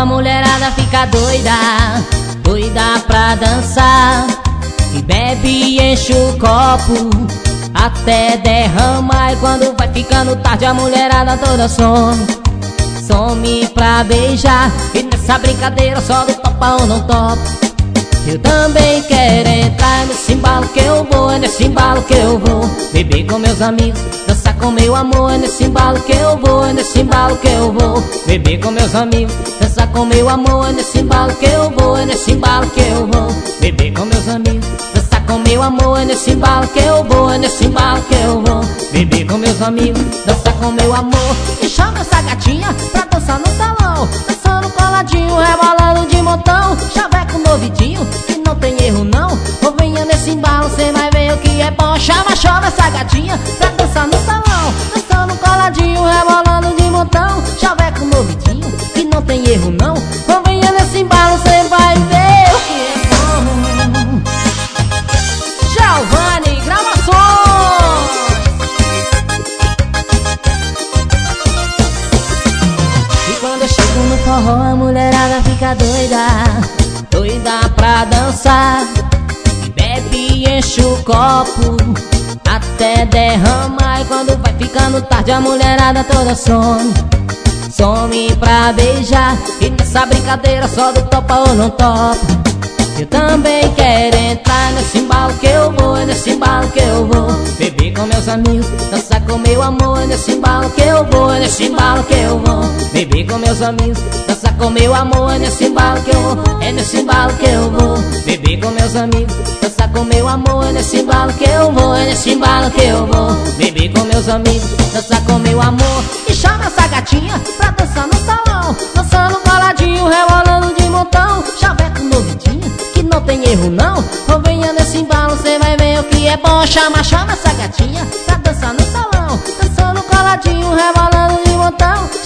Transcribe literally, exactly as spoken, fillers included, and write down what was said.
a mulherada fica doida, doida pra dançar. E bebe e enche o copo até derramar. E quando vai ficando tarde a mulherada toda some, some pra beijar. E nessa brincadeira só do topa ou não topa. Eu também quero entrar nesse embalo que eu vou, é nesse embalo que eu vou. Beber com meus amigos, dançar com meu amor, é nesse embalo que eu vou, é nesse embalo que eu vou. Beber com meus amigos, dançar com meu amor, é nesse embalo que eu vou, é nesse embalo que eu vou. Beber com meus amigos, dançar com meu amor, é nesse embalo que eu vou, é nesse embalo que eu vou. Beber com meus amigos, dançar com meu amor. E chama essa gatinha pra dançar no salão, dançando coladinho, rebolando de montão. Chaveco no ouvidinho, que não tem erro não. Ou venha nesse embalo, cê vai ver o que é bom. Chama, chama essa gatinha pra dançar no salão, dançando coladinho, rebolando de montão. Chaveco no ouvidinho, que não tem erro não. Ou venha nesse embalo, cê vai ver o que é bom. Giovanni Gravações. E quando eu chego no forró a mulherada fica doida, doida pra dançar. E bebe e enche o copo até derramar. E quando vai ficando tarde a mulherada toda some, some pra beijar. E nessa brincadeira só do topa ou não topa. Eu também quero entrar nesse embalo que eu vou, é nesse embalo que eu vou. Beber com meus amigos, dançar com meu amor, é nesse embalo que eu vou, é nesse embalo que eu vou. Beber com meus amigos, dançar com meu amor, é nesse embalo que eu vou, é nesse embalo que eu vou. Beber com meus amigos, dançar com meu amor, é nesse embalo que eu vou, é nesse embalo que eu vou. Beber com meus amigos, dançar com meu amor. E chama essa gatinha pra dançar no salão, dançando coladinho, rebolando de montão. Chaveco no ouvidinho, que não tem erro não. Ou venha nesse embalo, cê vai ver o que é bom. Chama, chama essa gatinha pra dançar no salão, dançando coladinho, rebolando de montão.